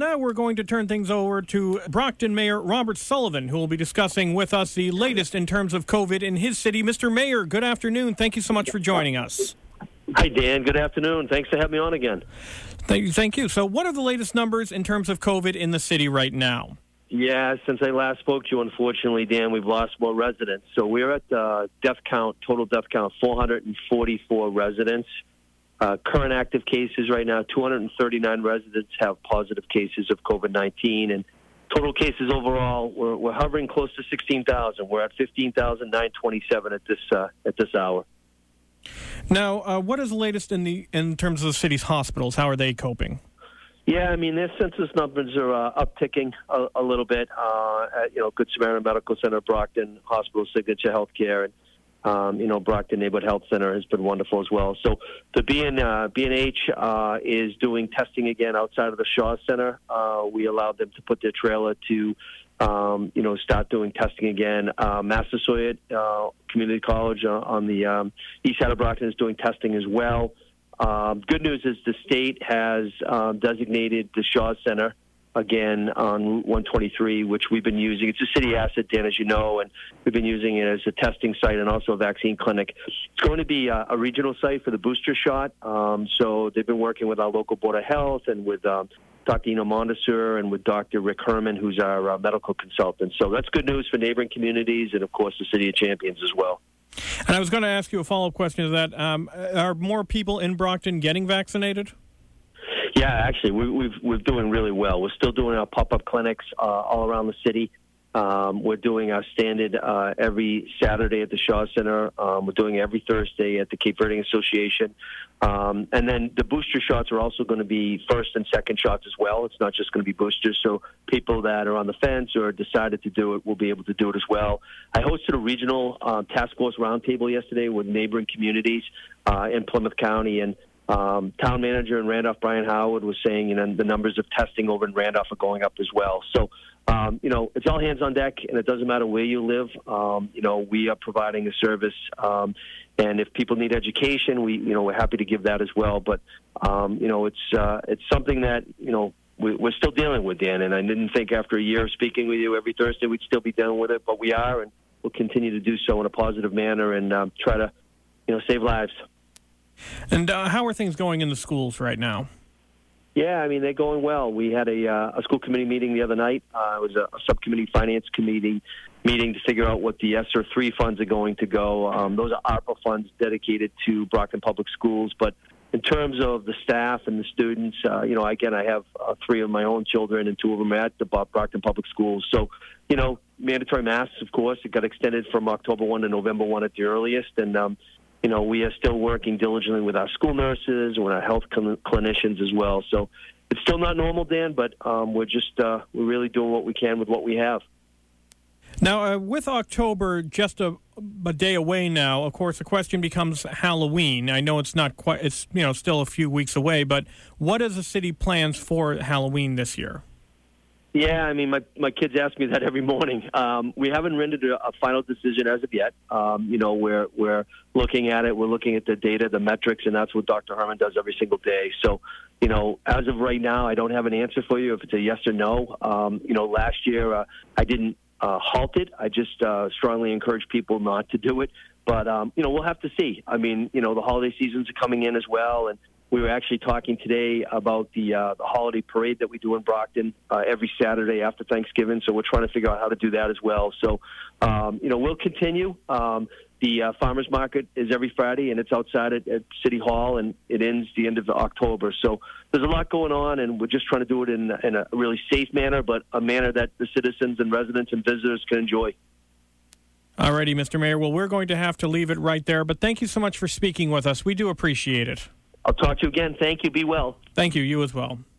now we're going to turn things over to Brockton Mayor Robert Sullivan, who will be discussing with us the latest in terms of COVID in his city. Mr. Mayor, good afternoon. Thank you so much for joining us. Hi, Dan. Good afternoon. Thanks for having me on again. Thank you. So what are the latest numbers in terms of COVID in the city right now? Yeah, since I last spoke to you, unfortunately, Dan, we've lost more residents. So we're at total death count, 444 residents. Current active cases right now, 239 residents have positive cases of COVID-19. And total cases overall, we're hovering close to 16,000. We're at 15,927 at this hour. Now, what is the latest in terms of the city's hospitals? How are they coping? Yeah, I mean, their census numbers are upticking a little bit. Good Samaritan Medical Center, Brockton Hospital, Signature Healthcare, and Brockton Neighborhood Health Center has been wonderful as well. So the B&H is doing testing again outside of the Shaw Center. We allowed them to put their trailer to, start doing testing again. Massasoit Community College on the east side of Brockton is doing testing as well. Good news is the state has designated the Shaw Center again on Route 123, which we've been using. It's a city asset, Dan, as you know, and we've been using it as a testing site and also a vaccine clinic. It's going to be a regional site for the booster shot. So they've been working with our local Board of Health and with Dr. Eno Mondesur and with Dr. Rick Herman, who's our medical consultant. So that's good news for neighboring communities and, of course, the City of Champions as well. And I was going to ask you a follow-up question to that. Are more people in Brockton getting vaccinated? Yeah, actually, we're doing really well. We're still doing our pop-up clinics all around the city. We're doing our standard every Saturday at the Shaw Center. We're doing every Thursday at the Cape Verdean Association. And then the booster shots are also going to be first and second shots as well. It's not just going to be boosters. So people that are on the fence or decided to do it will be able to do it as well. I hosted a regional task force roundtable yesterday with neighboring communities in Plymouth County, and town manager in Randolph, Brian Howard, was saying, the numbers of testing over in Randolph are going up as well. So, it's all hands on deck, and it doesn't matter where you live. We are providing a service, and if people need education, we're happy to give that as well. But, it's something that, we're still dealing with, Dan, and I didn't think after a year of speaking with you every Thursday we'd still be dealing with it, but we are, and we'll continue to do so in a positive manner and try to, save lives. And how are things going in the schools right now? Yeah, I mean, they're going well. We had a school committee meeting the other night. It was a subcommittee finance committee meeting to figure out what the ESSER 3 funds are going to go. Those are ARPA funds dedicated to Brockton Public Schools. But in terms of the staff and the students, again, I have 3 of my own children, and 2 of them are at the Brockton Public Schools. So, mandatory masks, of course, it got extended from October 1 to November 1 at the earliest. And, we are still working diligently with our school nurses and with our health clinicians as well. So it's still not normal, Dan, but we're really doing what we can with what we have. Now, with October just a day away now, of course, the question becomes Halloween. I know it's not quite, it's, still a few weeks away, but what is the city plans for Halloween this year? Yeah, I mean, my kids ask me that every morning. We haven't rendered a final decision as of yet. We're looking at it. We're looking at the data, the metrics, and that's what Dr. Herman does every single day. So, as of right now, I don't have an answer for you if it's a yes or no. Last year I didn't halt it. I just strongly encourage people not to do it. But, we'll have to see. I mean, the holiday seasons are coming in as well, and we were actually talking today about the holiday parade that we do in Brockton every Saturday after Thanksgiving. So we're trying to figure out how to do that as well. So, we'll continue. The farmers market is every Friday, and it's outside at City Hall, and it ends the end of October. So there's a lot going on, and we're just trying to do it in a really safe manner, but a manner that the citizens and residents and visitors can enjoy. All righty, Mr. Mayor. Well, we're going to have to leave it right there, but thank you so much for speaking with us. We do appreciate it. I'll talk to you again. Thank you. Be well. Thank you. You as well.